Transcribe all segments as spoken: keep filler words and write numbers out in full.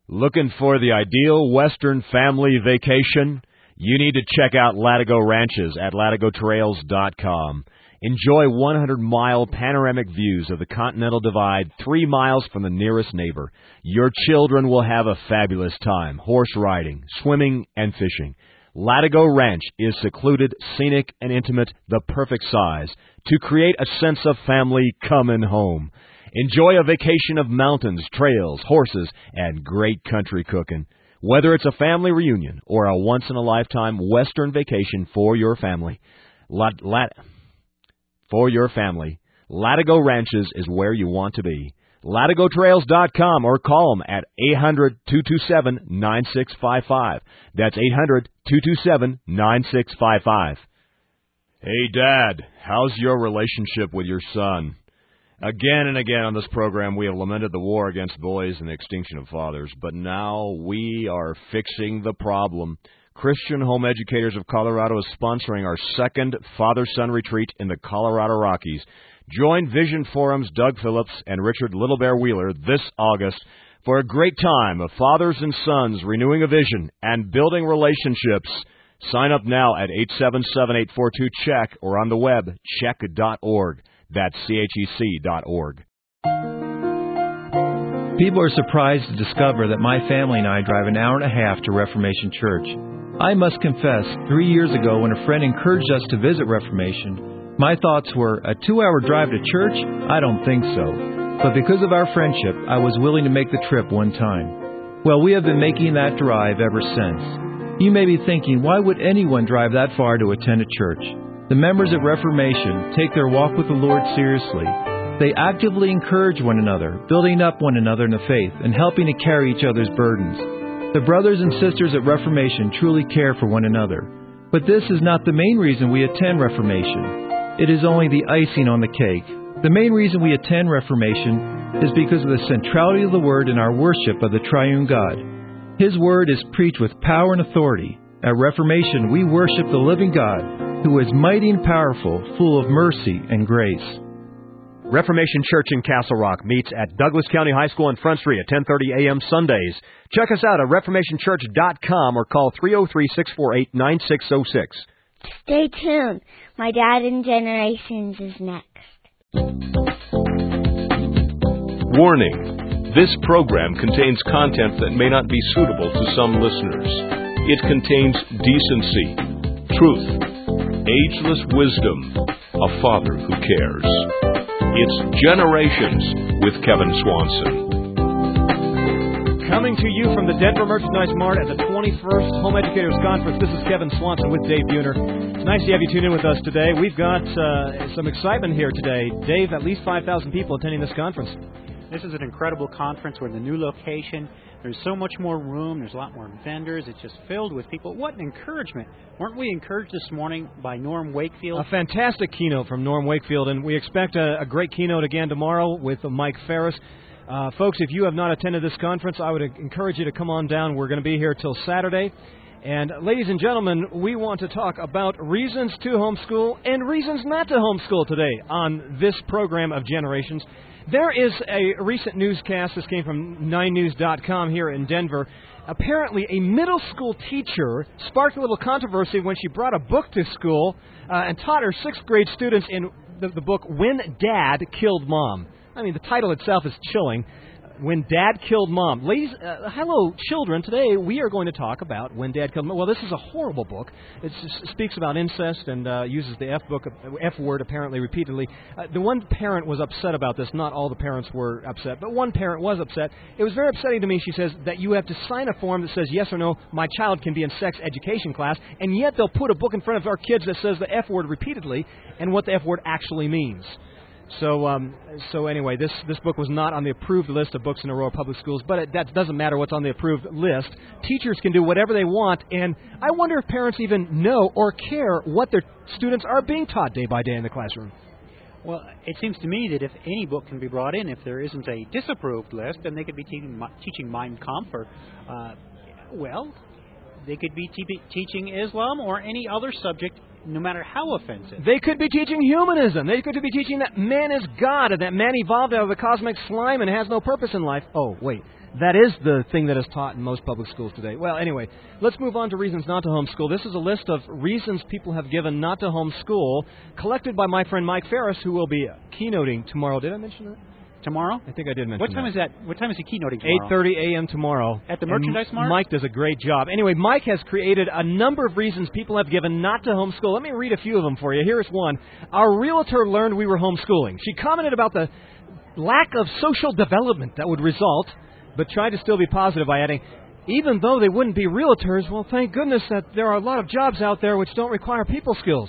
Looking for the ideal Western family vacation? You need to check out Latigo Ranches at latigo trails dot com. Enjoy one hundred mile panoramic views of the Continental Divide three miles from the nearest neighbor. Your children will have a fabulous time horse riding, swimming, and fishing. Latigo Ranch is secluded, scenic, and intimate, the perfect size to create a sense of family coming home. Enjoy a vacation of mountains, trails, horses, and great country cooking. Whether it's a family reunion or a once-in-a-lifetime Western vacation for your family, lat, lat, for your family, Latigo Ranches is where you want to be. latigo trails dot com or call them at eight hundred, two two seven, nine six five five. That's eight hundred, two two seven, nine six five five. Hey, Dad, how's your relationship with your son? Again and again on this program, we have lamented the war against boys and the extinction of fathers, but now we are fixing the problem. Christian Home Educators of Colorado is sponsoring our second Father-Son Retreat in the Colorado Rockies. Join Vision Forum's Doug Phillips and Richard Little Bear Wheeler this August for a great time of fathers and sons renewing a vision and building relationships. Sign up now at eight seven seven, eight four two, C H E C K or on the web, check dot org. That's C H E C dot org. People are surprised to discover that my family and I drive an hour and a half to Reformation Church. I must confess, three years ago when a friend encouraged us to visit Reformation, my thoughts were, a two-hour drive to church? I don't think so. But because of our friendship, I was willing to make the trip one time. Well, we have been making that drive ever since. You may be thinking, why would anyone drive that far to attend a church? The members at Reformation take their walk with the Lord seriously. They actively encourage one another, building up one another in the faith, and helping to carry each other's burdens. The brothers and sisters at Reformation truly care for one another. But this is not the main reason we attend Reformation. It is only the icing on the cake. The main reason we attend Reformation is because of the centrality of the Word in our worship of the Triune God. His Word is preached with power and authority. At Reformation, we worship the living God, who is mighty and powerful, full of mercy and grace. Reformation Church in Castle Rock meets at Douglas County High School on Front Street at ten thirty a.m. Sundays. Check us out at reformation church dot com or call three oh three, six four eight, nine six oh six. Stay tuned. My Dad in Generations is next. Warning. This program contains content that may not be suitable to some listeners. It contains decency, truth, ageless wisdom, a father who cares. It's Generations with Kevin Swanson. Coming to you from the Denver Merchandise Mart at the twenty-first Home Educators Conference, this is Kevin Swanson with Dave Buhner. It's nice to have you tune in with us today. We've got uh, some excitement here today. Dave, at least five thousand people attending this conference. This is an incredible conference. We're in the new location. There's so much more room. There's a lot more vendors. It's just filled with people. What an encouragement. Weren't we encouraged this morning by Norm Wakefield? A fantastic keynote from Norm Wakefield, and we expect a, a great keynote again tomorrow with Mike Ferris. Uh, folks, if you have not attended this conference, I would encourage you to come on down. We're going to be here till Saturday. And ladies and gentlemen, we want to talk about reasons to homeschool and reasons not to homeschool today on this program of Generations. There is a recent newscast, this came from nine news dot com here in Denver. Apparently, a middle school teacher sparked a little controversy when she brought a book to school uh, and taught her sixth grade students in the, the book, When Dad Killed Mom. I mean, the title itself is chilling. When Dad Killed Mom. Ladies, uh, hello, children. Today we are going to talk about When Dad Killed Mom. Well, this is a horrible book. It speaks about incest and uh, uses the F book, F word apparently repeatedly. Uh, the one parent was upset about this. Not all the parents were upset, but one parent was upset. It was very upsetting to me, she says, that you have to sign a form that says, yes or no, my child can be in sex education class, and yet they'll put a book in front of our kids that says the F word repeatedly and what the F word actually means. So, um, so anyway, this, this book was not on the approved list of books in Aurora Public Schools, but it, that doesn't matter what's on the approved list. Teachers can do whatever they want, and I wonder if parents even know or care what their students are being taught day by day in the classroom. Well, it seems to me that if any book can be brought in, if there isn't a disapproved list, then they could be teaching, teaching Mein Kampf or, uh, well, they could be te- teaching Islam or any other subject, no matter how offensive. They could be teaching humanism. They could be teaching that man is God and that man evolved out of the cosmic slime and has no purpose in life. Oh, wait. That is the thing that is taught in most public schools today. Well, anyway, let's move on to reasons not to homeschool. This is a list of reasons people have given not to homeschool, collected by my friend Mike Ferris, who will be keynoting tomorrow. Did I mention that? Tomorrow? I think I did mention What time that. is that? What time is he keynoting tomorrow? eight thirty a.m. tomorrow. At the Merchandise and Mart? Mike does a great job. Anyway, Mike has created a number of reasons people have given not to homeschool. Let me read a few of them for you. Here's one. Our realtor learned we were homeschooling. She commented about the lack of social development that would result, but tried to still be positive by adding, even though they wouldn't be realtors, well, thank goodness that there are a lot of jobs out there which don't require people skills.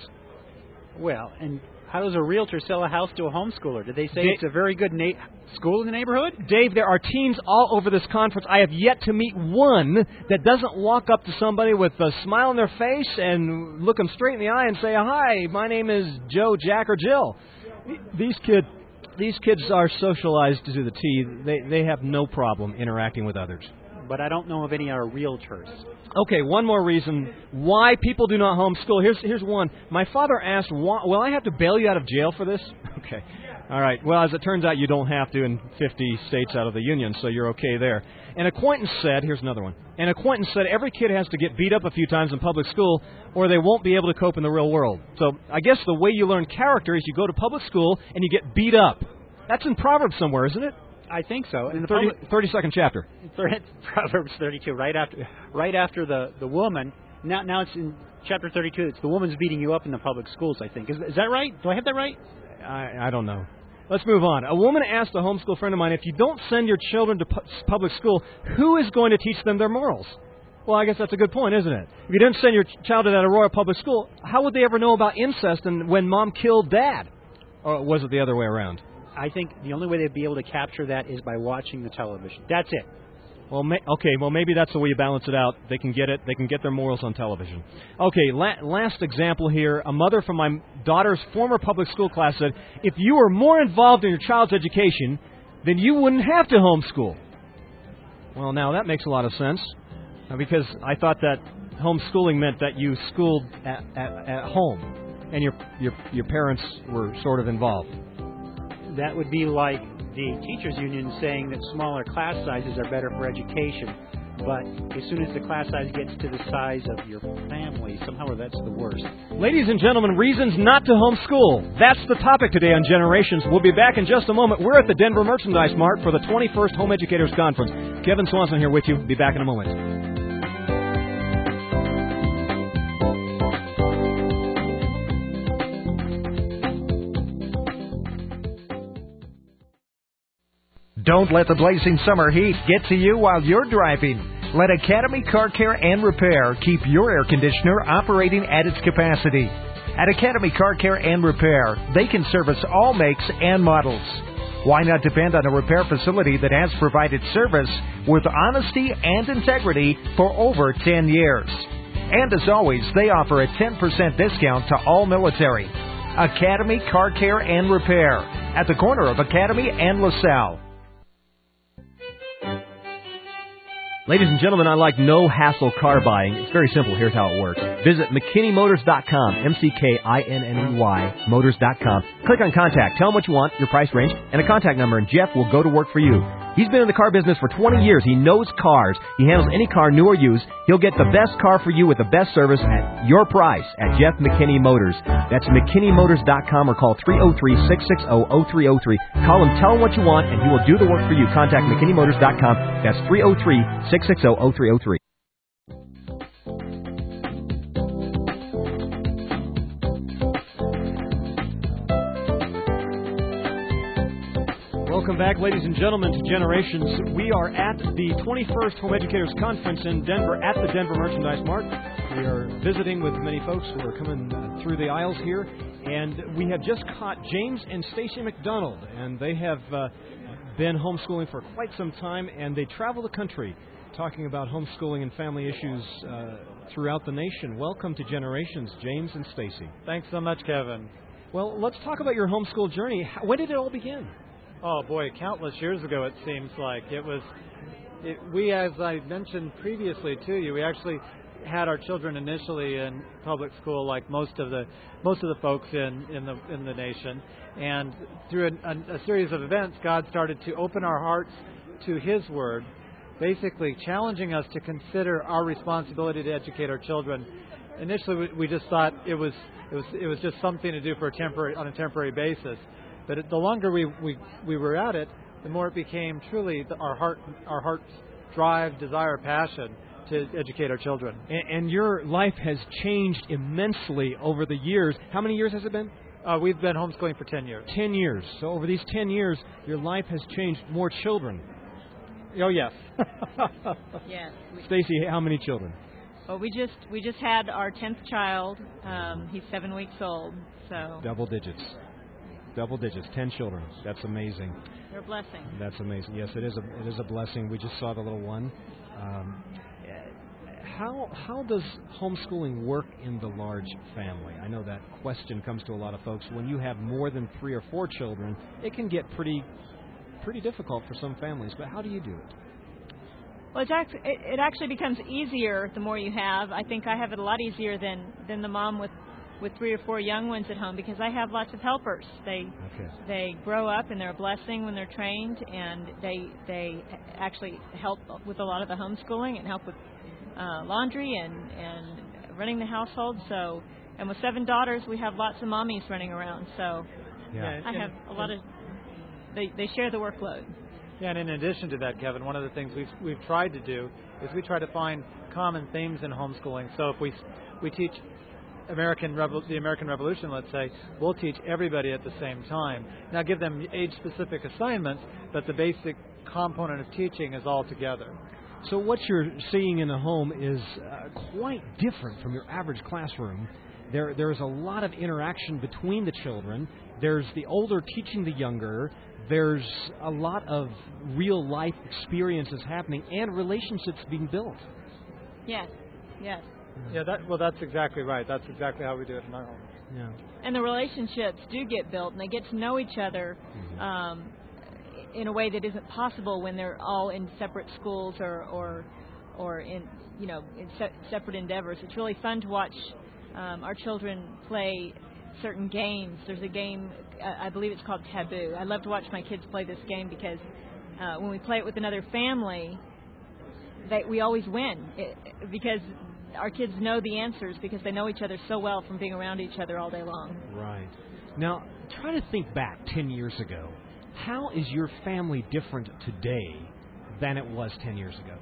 Well, and how does a realtor sell a house to a homeschooler? Did they say They, it's a very good na- school in the neighborhood? Dave, there are teens all over this conference. I have yet to meet one that doesn't walk up to somebody with a smile on their face and look them straight in the eye and say, hi, my name is Joe, Jack, or Jill. These kids, these kids are socialized to the T. They, they have no problem interacting with others. But I don't know of any are realtors. Okay, one more reason why people do not homeschool. Here's here's one. My father asked, why, will I have to bail you out of jail for this? Okay. All right. Well, as it turns out, you don't have to in fifty states out of the union, so you're okay there. An acquaintance said, here's another one. An acquaintance said every kid has to get beat up a few times in public school or they won't be able to cope in the real world. So I guess the way you learn character is you go to public school and you get beat up. That's in Proverbs somewhere, isn't it? I think so. In the thirty, public, thirty-second chapter. Proverbs thirty-two, right after, right after the, the woman. Now, now it's in chapter thirty-two. It's the woman's beating you up in the public schools, I think. Is, is that right? Do I have that right? I, I don't know. Let's move on. A woman asked a homeschool friend of mine, if you don't send your children to pu- public school, who is going to teach them their morals? Well, I guess that's a good point, isn't it? If you didn't send your child to that Aurora public school, how would they ever know about incest and when mom killed dad? Or was it the other way around? I think the only way they'd be able to capture that is by watching the television. That's it. Well, may, okay, well, maybe that's the way you balance it out. They can get it. They can get their morals on television. Okay, la- last example here. A mother from my daughter's former public school class said, if you were more involved in your child's education, then you wouldn't have to homeschool. Well, now that makes a lot of sense, uh, because I thought that homeschooling meant that you schooled at, at, at home and your, your, your parents were sort of involved. That would be like the teachers union saying that smaller class sizes are better for education, but as soon as the class size gets to the size of your family, somehow or that's the worst. Ladies and gentlemen, reasons not to homeschool. That's the topic today on Generations. We'll be back in just a moment. We're at the Denver Merchandise Mart for the twenty-first Home Educators Conference. Kevin Swanson here with you. Be back in a moment. Don't let the blazing summer heat get to you while you're driving. Let Academy Car Care and Repair keep your air conditioner operating at its capacity. At Academy Car Care and Repair, they can service all makes and models. Why not depend on a repair facility that has provided service with honesty and integrity for over ten years? And as always, they offer a ten percent discount to all military. Academy Car Care and Repair at the corner of Academy and LaSalle. Ladies and gentlemen, I like no-hassle car buying. It's very simple. Here's how it works. Visit McKinney Motors dot com, M C K I N N E Y, Motors dot com. Click on Contact. Tell them what you want, your price range, and a contact number, and Jeff will go to work for you. He's been in the car business for twenty years. He knows cars. He handles any car, new or used. He'll get the best car for you with the best service at your price at Jeff McKinney Motors. That's McKinney Motors dot com or call three oh three, six six zero, zero three zero three. Call him, tell him what you want, and he will do the work for you. Contact McKinney Motors dot com. That's three oh three, six six zero, zero three zero three. Welcome back, ladies and gentlemen, to Generations. We are at the twenty-first Home Educators Conference in Denver at the Denver Merchandise Mart. We are visiting with many folks who are coming uh, through the aisles here, and we have just caught James and Stacy McDonald, and they have uh, been homeschooling for quite some time, and they travel the country talking about homeschooling and family issues uh, throughout the nation. Welcome to Generations, James and Stacy. Thanks so much, Kevin. Well, let's talk about your homeschool journey. When did it all begin? Oh, boy, countless years ago, it seems like. It was, it, we, as I mentioned previously to you, we actually had our children initially in public school, like most of the most of the folks in, in the in the nation. And through a, a, a series of events, God started to open our hearts to His Word basically challenging us to consider our responsibility to educate our children. Initially, we, we just thought it was it was it was just something to do for a temporary on a temporary basis. But it, the longer we, we we were at it, the more it became truly the, our heart our heart's drive, desire, passion to educate our children. And, and your life has changed immensely over the years. How many years has it been? Uh, we've been homeschooling for ten years. Ten years. So over these ten years, your life has changed. More children. Oh yes. Yes. Stacy, how many children? Well, we just we just had our tenth child. Um, he's seven weeks old. So double digits. Double digits. Ten children. That's amazing. They're a blessing. That's amazing. Yes, it is a it is a blessing. We just saw the little one. Um, how how does homeschooling work in the large family? I know that question comes to a lot of folks. When you have more than three or four children, it can get pretty pretty difficult for some families. But how do you do it? Well, it's act- it, it actually becomes easier the more you have. I think I have it a lot easier than, than the mom with, with three or four young ones at home because I have lots of helpers. They okay. they grow up and they're a blessing when they're trained, and they they actually help with a lot of the homeschooling and help with uh, laundry and, and running the household. So, and with seven daughters, we have lots of mommies running around. So, yeah. I have a lot of they they share the workload. Yeah, and in addition to that, Kevin, one of the things we've we've tried to do is we try to find common themes in homeschooling. So if we we teach American Revo- the American Revolution, let's say, we'll teach everybody at the same time. Now give them age-specific assignments, but the basic component of teaching is all together. So what you're seeing in the home is uh, quite different from your average classroom. There, there's a lot of interaction between the children. There's the older teaching the younger. There's a lot of real-life experiences happening and relationships being built. Yes, yes. Yeah, that, well, that's exactly right. That's exactly how we do it in our home. Yeah. And the relationships do get built, and they get to know each other um, in a way that isn't possible when they're all in separate schools or or, or in you know in se- separate endeavors. It's really fun to watch um, our children play certain games. There's a game, uh, I believe it's called Taboo. I love to watch my kids play this game because uh, when we play it with another family, they, we always win it, because our kids know the answers because they know each other so well from being around each other all day long. Right. Now, try to think back ten years ago. How is your family different today than it was ten years ago?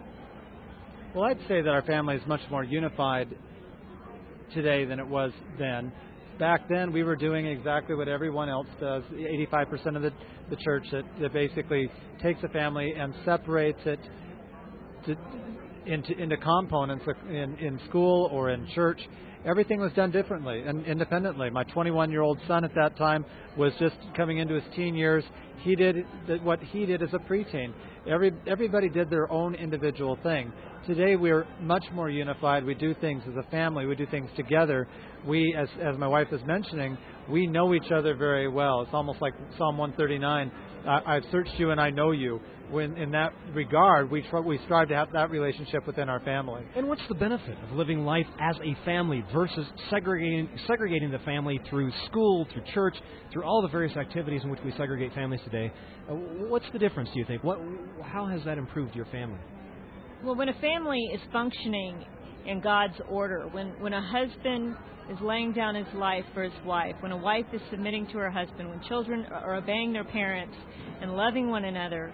Well, I'd say that our family is much more unified today than it was then. Back then, we were doing exactly what everyone else does. eighty-five percent of the, the church that, that basically takes a family and separates it to, into, into components in, in school or in church. Everything was done differently and independently. My twenty-one-year-old son at that time was just coming into his teen years. He did what he did as a preteen. Every, everybody did their own individual thing. Today we're much more unified. We do things as a family. We do things together. We, as as my wife is mentioning, we know each other very well. It's almost like Psalm one thirty-nine. Uh, I've searched you and I know you. When in that regard, we try, we strive to have that relationship within our family. And what's the benefit of living life as a family versus segregating segregating the family through school, through church, through all the various activities in which we segregate families today? Uh, what's the difference, do you think? What, how has that improved your family? Well, when a family is functioning in God's order, when, when a husband is laying down his life for his wife, when a wife is submitting to her husband, when children are obeying their parents and loving one another,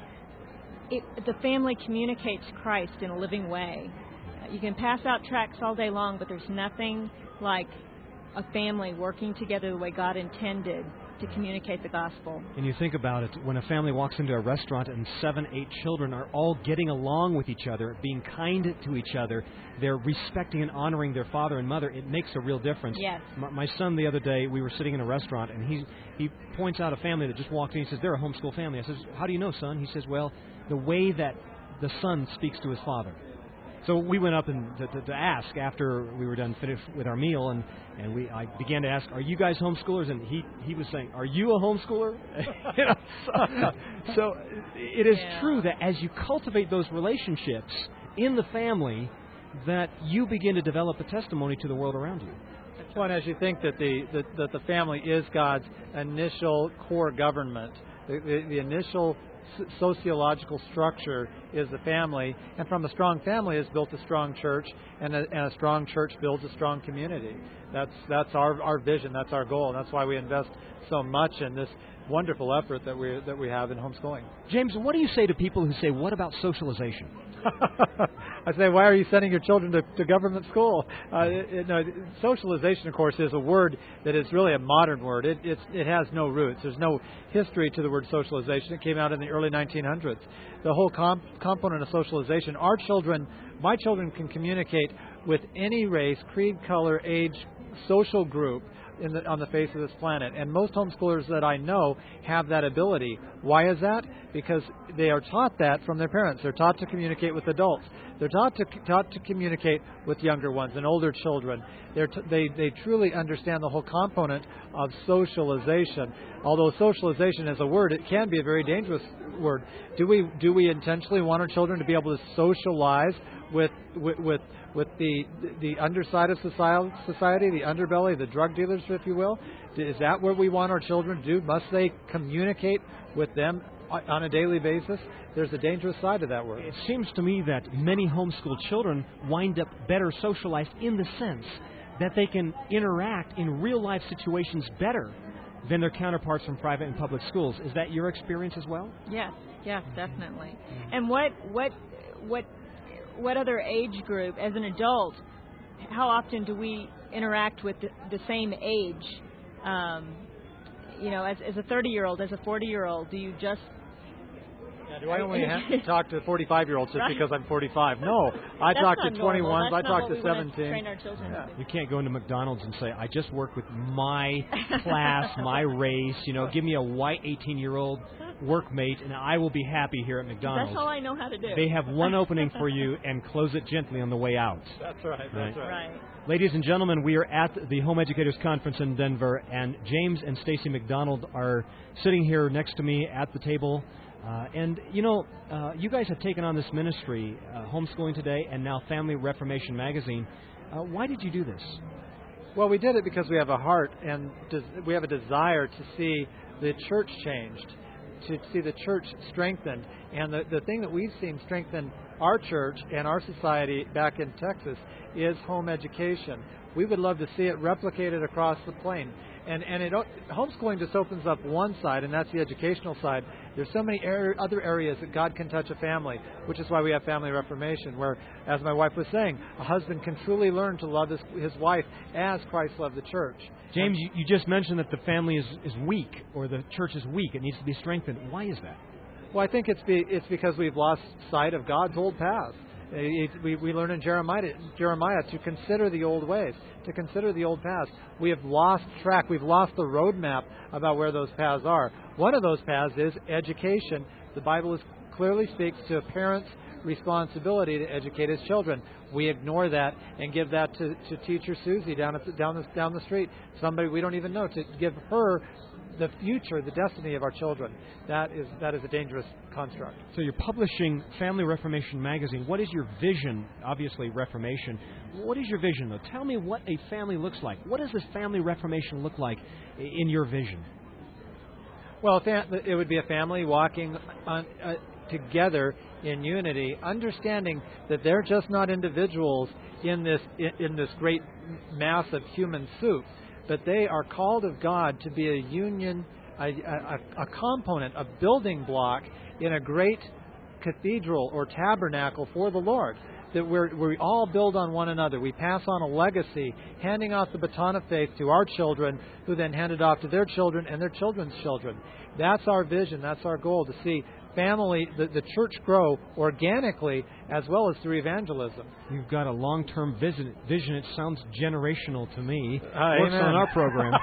it, the family communicates Christ in a living way. You can pass out tracts all day long, but there's nothing like a family working together the way God intended to communicate the gospel. And you think about it, when a family walks into a restaurant and seven, eight children are all getting along with each other, being kind to each other, they're respecting and honoring their father and mother, it makes a real difference. Yes. My, my son the other day, we were sitting in a restaurant, and he he points out a family that just walked in. He says, they're a homeschool family. I says, how do you know, son? He says, well, the way that the son speaks to his father. So we went up and to, to, to ask after we were done finished with our meal, and, and we I began to ask, are you guys homeschoolers? And he, he was saying, are you a homeschooler? You know, so, so it is yeah. true that as you cultivate those relationships in the family, that you begin to develop a testimony to the world around you. Well, and as you think that the that, that the family is God's initial core government, the, the, the initial sociological structure is the family, and from a strong family is built a strong church, and a, and a strong church builds a strong community. That's that's our our vision. That's our goal, and that's why we invest so much in this wonderful effort that we that we have in homeschooling. James, what do you say to people who say, "What about socialization?" I say, why are you sending your children to, to government school? Uh, it, it, no, socialization, of course, is a word that is really a modern word. It, it's, it has no roots. There's no history to the word socialization. It came out in the early nineteen hundreds. The whole comp- component of socialization, our children, my children can communicate with any race, creed, color, age, social group in the, on the face of this planet. And most homeschoolers that I know have that ability. Why is that? Because they are taught that from their parents. They're taught to communicate with adults. They're taught to taught to communicate with younger ones and older children. They're t- they they truly understand the whole component of socialization. Although socialization as a word, it can be a very dangerous word. Do we do we intentionally want our children to be able to socialize with with with, with the the underside of society, society, the underbelly, the drug dealers, if you will? Is that what we want our children to do? Must they communicate with them on a daily basis? There's a dangerous side to that word. It seems to me that many homeschool children wind up better socialized in the sense that they can interact in real-life situations better than their counterparts from private and public schools. Is that your experience as well? Yes, yes, definitely. And what what what what other age group, as an adult, how often do we interact with the, the same age? Um, you know, as, as a thirty-year-old, as a forty-year-old, do you just... Yeah, do I only have to talk to forty-five-year-olds just right. because I'm forty-five? No, I That's talk to normal. twenty-ones, That's I talk not to what we want seventeen. To train our children Yeah. to do. You can't go into McDonald's and say, I just work with my class, my race, you know, give me a white eighteen-year-old workmate, and I will be happy here at McDonald's. That's all I know how to do. They have one opening for you and close it gently on the way out. That's right, that's right. Right. Ladies and gentlemen, we are at the Home Educators Conference in Denver, and James and Stacy McDonald are sitting here next to me at the table. Uh, and, you know, uh, you guys have taken on this ministry, uh, Homeschooling Today, and now Family Reformation Magazine. Uh, why did you do this? Well, we did it because we have a heart and des- we have a desire to see the church changed, to see the church strengthened. And the, the thing that we've seen strengthen our church and our society back in Texas is home education. We would love to see it replicated across the plain. And and it, homeschooling just opens up one side, and that's the educational side. There's so many er- other areas that God can touch a family, which is why we have Family Reformation, where, as my wife was saying, a husband can truly learn to love his, his wife as Christ loved the church. James, you, you just mentioned that the family is, is weak, or the church is weak. It needs to be strengthened. Why is that? Well, I think it's be, it's because we've lost sight of God's old path. It, we, we learn in Jeremiah, Jeremiah to consider the old ways, to consider the old paths. We have lost track. We've lost the roadmap about where those paths are. One of those paths is education. The Bible is, clearly speaks to a parent's responsibility to educate his children. We ignore that and give that to, to teacher Susie down at the, down the down the street, somebody we don't even know, to give her the future, the destiny of our children. That is that is a dangerous construct. So you're publishing Family Reformation Magazine. What is your vision? Obviously, Reformation. What is your vision, though? Tell me what a family looks like. What does this Family Reformation look like in your vision? Well, it would be a family walking on, uh, together in unity, understanding that they're just not individuals in this in, in this great mass of human soup, but they are called of God to be a union, a, a, a component, a building block in a great cathedral or tabernacle for the Lord. That we're, we all build on one another. We pass on a legacy, handing off the baton of faith to our children, who then hand it off to their children and their children's children. That's our vision. That's our goal, to see family, the, the church grow organically as well as through evangelism. You've got a long-term vision. vision. It sounds generational to me. Uh, Works amen. on our program.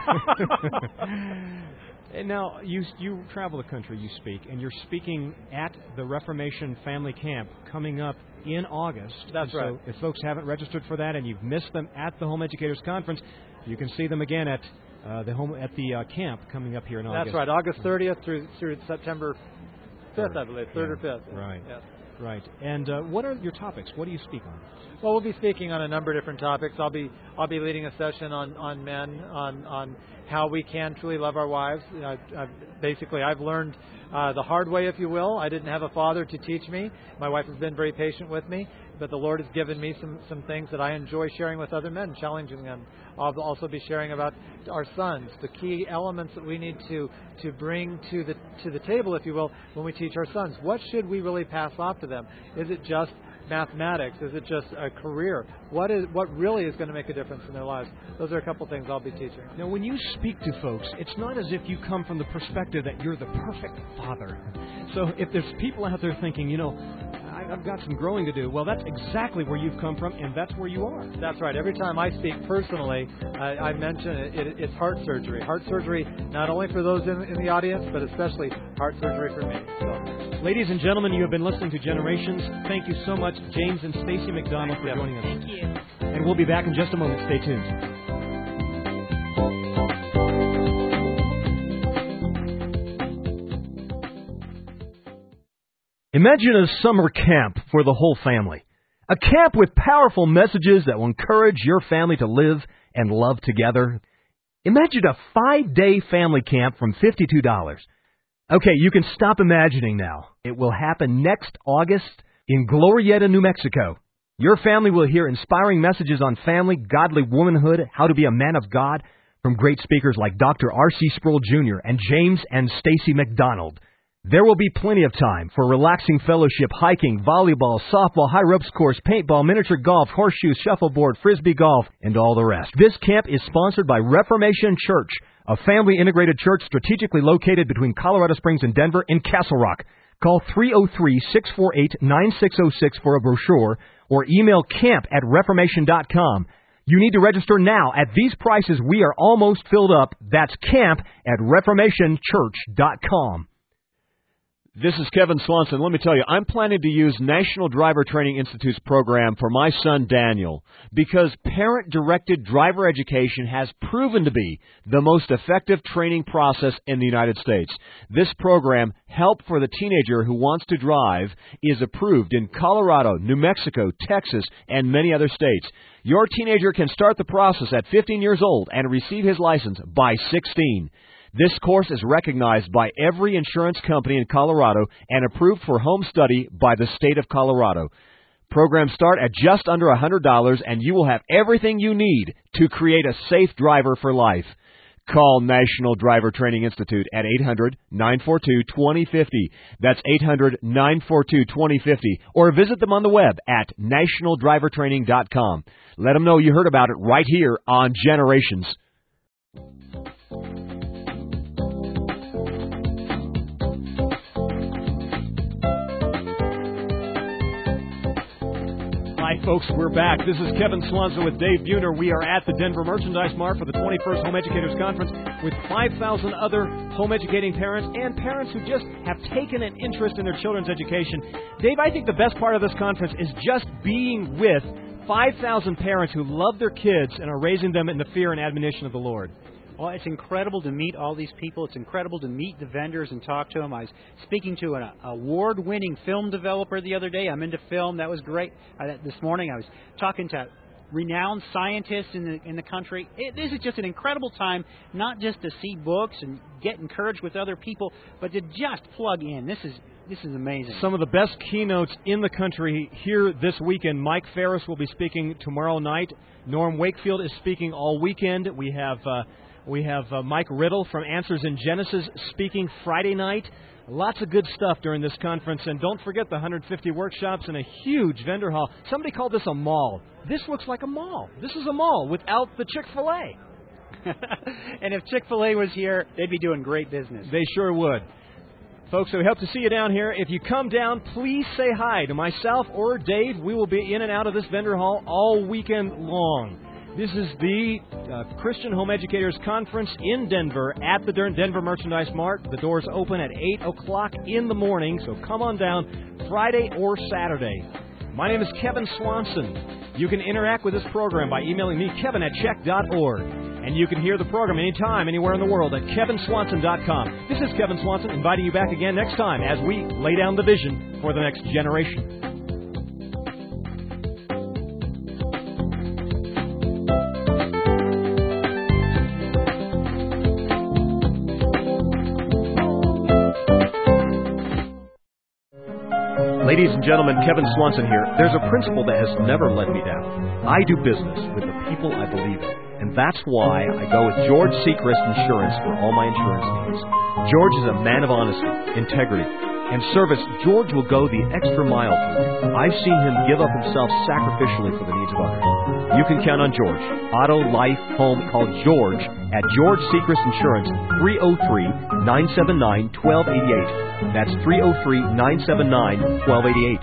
And now, you you travel the country, you speak, and you're speaking at the Reformation Family Camp coming up in August. That's and right. So if folks haven't registered for that and you've missed them at the Home Educators Conference, you can see them again at uh, the home at the uh, camp coming up here in August. That's right, August thirtieth through through September fifth, I believe, third yeah. or fifth. Right. Yes. Right. And uh, what are your topics? What do you speak on? Well, we'll be speaking on a number of different topics. I'll be I'll be leading a session on, on men, on on how we can truly love our wives. You know, I've, I've, basically, I've learned uh, the hard way, if you will. I didn't have a father to teach me. My wife has been very patient with me, but the Lord has given me some, some things that I enjoy sharing with other men, challenging them. I'll also be sharing about our sons, the key elements that we need to, to bring to the to the table, if you will, when we teach our sons. What should we really pass off to them? Is it just mathematics? Is it just a career? What is what really is going to make a difference in their lives? Those are a couple things I'll be teaching. Now, when you speak to folks, it's not as if you come from the perspective that you're the perfect father. So if there's people out there thinking, you know, I've got some growing to do. Well, that's exactly where you've come from, and that's where you are. That's right. Every time I speak personally, I, I mention it, it, it's heart surgery. Heart surgery not only for those in, in the audience, but especially heart surgery for me. So, ladies and gentlemen, you have been listening to Generations. Thank you so much, James and Stacy McDonald, for joining us. Thank you. And we'll be back in just a moment. Stay tuned. Imagine a summer camp for the whole family. A camp with powerful messages that will encourage your family to live and love together. Imagine a five-day family camp from fifty-two dollars. Okay, you can stop imagining now. It will happen next August in Glorieta, New Mexico. Your family will hear inspiring messages on family, godly womanhood, how to be a man of God from great speakers like Doctor R C Sproul Junior and James and Stacy McDonald. There will be plenty of time for relaxing fellowship, hiking, volleyball, softball, high ropes course, paintball, miniature golf, horseshoes, shuffleboard, frisbee golf, and all the rest. This camp is sponsored by Reformation Church, a family-integrated church strategically located between Colorado Springs and Denver in Castle Rock. Call three oh three, six four eight, nine six oh six for a brochure or email camp at reformation dot com. You need to register now. At these prices, we are almost filled up. That's camp at reformation church dot com. This is Kevin Swanson. Let me tell you, I'm planning to use National Driver Training Institute's program for my son Daniel because parent-directed driver education has proven to be the most effective training process in the United States. This program, Help for the Teenager Who Wants to Drive, is approved in Colorado, New Mexico, Texas, and many other states. Your teenager can start the process at fifteen years old and receive his license by sixteen. This course is recognized by every insurance company in Colorado and approved for home study by the state of Colorado. Programs start at just under one hundred dollars, and you will have everything you need to create a safe driver for life. Call National Driver Training Institute at eight hundred, nine four two, two oh five oh. That's eight hundred, nine four two, two oh five oh. Or visit them on the web at national driver training dot com. Let them know you heard about it right here on Generations. Hi, folks. We're back. This is Kevin Swanson with Dave Buhner. We are at the Denver Merchandise Mart for the twenty-first Home Educators Conference with five thousand other home educating parents and parents who just have taken an interest in their children's education. Dave, I think the best part of this conference is just being with five thousand parents who love their kids and are raising them in the fear and admonition of the Lord. Well, it's incredible to meet all these people. It's incredible to meet the vendors and talk to them. I was speaking to an award-winning film developer the other day. I'm into film. That was great. Uh, this morning I was talking to renowned scientists in the in the country. It, this is just an incredible time, not just to see books and get encouraged with other people, but to just plug in. This is This is amazing. Some of the best keynotes in the country here this weekend. Mike Ferris will be speaking tomorrow night. Norm Wakefield is speaking all weekend. We have uh, we have uh, Mike Riddle from Answers in Genesis speaking Friday night. Lots of good stuff during this conference. And don't forget the one hundred fifty workshops and a huge vendor hall. Somebody called this a mall. This looks like a mall. This is a mall without the Chick-fil-A. And if Chick-fil-A was here, they'd be doing great business. They sure would. Folks, so we hope to see you down here. If you come down, please say hi to myself or Dave. We will be in and out of this vendor hall all weekend long. This is the uh, Christian Home Educators Conference in Denver at the Denver Merchandise Mart. The doors open at eight o'clock in the morning, so come on down Friday or Saturday. My name is Kevin Swanson. You can interact with this program by emailing me, kevin at check dot org. And you can hear the program anytime, anywhere in the world at kevin swanson dot com. This is Kevin Swanson inviting you back again next time as we lay down the vision for the next generation. Ladies and gentlemen, Kevin Swanson here. There's a principle that has never let me down. I do business with the people I believe in, and that's why I go with George Seacrest Insurance for all my insurance needs. George is a man of honesty, integrity, and service. George will go the extra mile for you. I've seen him give up himself sacrificially for the needs of others. You can count on George. Auto, life, home, call George at George Seacrest Insurance, three oh three, nine seven nine, one two eight eight. That's three oh three, nine seven nine, one two eight eight.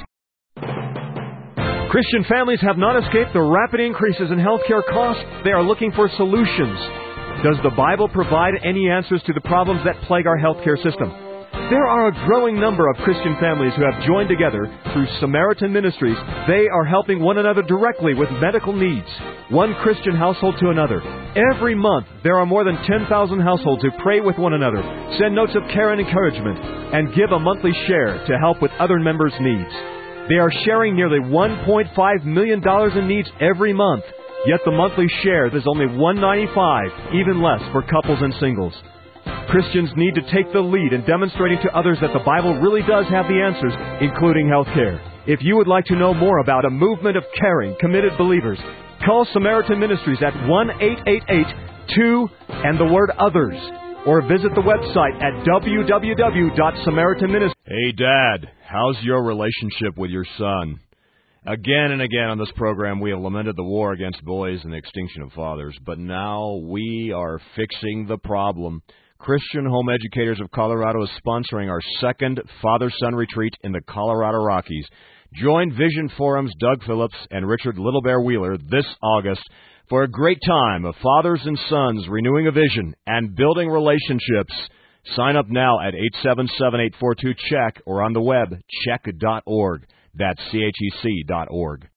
Christian families have not escaped the rapid increases in healthcare costs. They are looking for solutions. Does the Bible provide any answers to the problems that plague our healthcare system? There are a growing number of Christian families who have joined together through Samaritan Ministries. They are helping one another directly with medical needs, one Christian household to another. Every month, there are more than ten thousand households who pray with one another, send notes of care and encouragement, and give a monthly share to help with other members' needs. They are sharing nearly one point five million dollars in needs every month, yet the monthly share is only one dollar and ninety-five cents, even less for couples and singles. Christians need to take the lead in demonstrating to others that the Bible really does have the answers, including health care. If you would like to know more about a movement of caring, committed believers, call Samaritan Ministries at one eight eight eight two and the word others, or visit the website at w w w dot samaritan ministries. Hey, Dad, how's your relationship with your son? Again and again on this program, we have lamented the war against boys and the extinction of fathers, but now we are fixing the problem. Christian Home Educators of Colorado is sponsoring our second Father-Son Retreat in the Colorado Rockies. Join Vision Forum's Doug Phillips and Richard Little Bear Wheeler this August for a great time of fathers and sons renewing a vision and building relationships. Sign up now at eight seven seven, eight four two, C H E C K or on the web, check dot org. That's C H E C dot org.